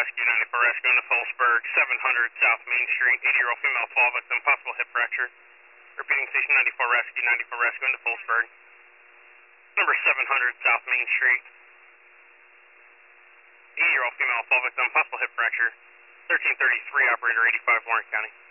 Rescue, 94 Rescue into Phillipsburg, 700 South Main Street, 80-year-old female fall victim, possible hip fracture. Repeating station 94 Rescue into Phillipsburg. Number 700 South Main Street, 80-year-old female fall victim, possible hip fracture. 1333, operator 85, Warren County.